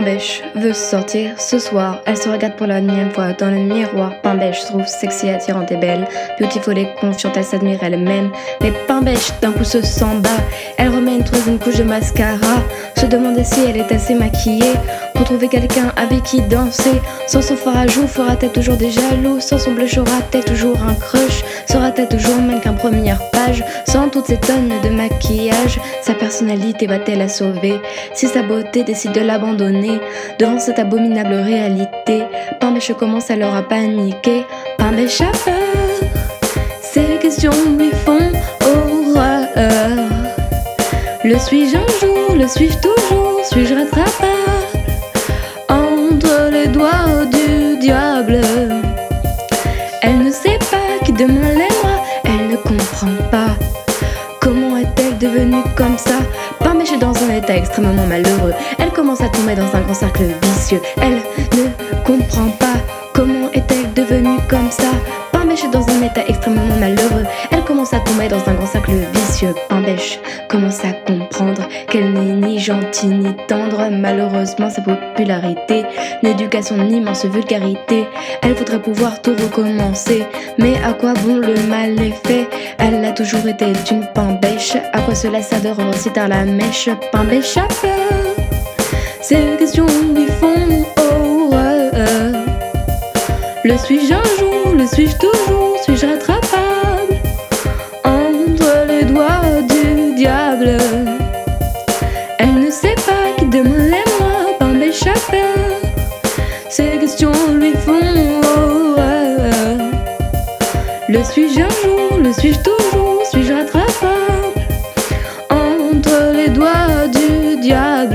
Pain-Bêche veut sortir ce soir. Elle se regarde pour la énième fois dans le miroir. Pain-Bêche se trouve sexy, attirante et belle. Beautiful et confiante, elle s'admire elle-même. Mais Pain-Bêche d'un coup se sent bas. Elle remet une troisième couche de mascara. Se demande si elle est assez maquillée pour trouver quelqu'un avec qui danser. Sans son fard à joue, fera-t-elle toujours des jaloux? Sans son blush, aura-t-elle toujours un crush? Sera-t-elle toujours mannequin première page? Sans toutes ces tonnes de maquillage, sa personnalité va-t-elle la sauver? Si sa beauté décide de l'abandonner devant cette abominable réalité, Pain-Bêche commence alors à paniquer. Pain-Bêche a peur, ces questions lui font horreur. Le suis-je un jour, le suis-je toujours, suis-je rattrapable entre les doigts du diable? Elle ne sait pas qui demain l'aimera, elle ne comprend pas. Comment est-elle devenue comme ça? Pain-Bêche est dans un état extrêmement malheureux. Elle commence à tomber dans un grand cercle vicieux. Elle ne comprend pas. Comment est-elle devenue comme ça? Pain-Bêche est dans un état extrêmement malheureux. Elle commence à tomber dans un grand cercle vicieux. Pain-Bêche commence à comprendre qu'elle n'est ni gentille ni tendre. Malheureusement, sa popularité, ni éducation ni immense vulgarité. Elle voudrait pouvoir tout recommencer. Mais à quoi bon le mal est fait? Elle a toujours été une Pain-Bêche. À quoi cela sert de rendre si tard la mèche? Pain-Bêche a peur, ces questions lui font horreur. Le suis-je un jour, le suis-je toujours, suis-je rattrapable entre les doigts du diable? Elle ne sait pas qui demain l'aimera. Pain-Bêche a peur, ces questions lui font horreur. Le suis-je un jour, le suis-je toujours, suis-je rattrapable entre les doigts du diable?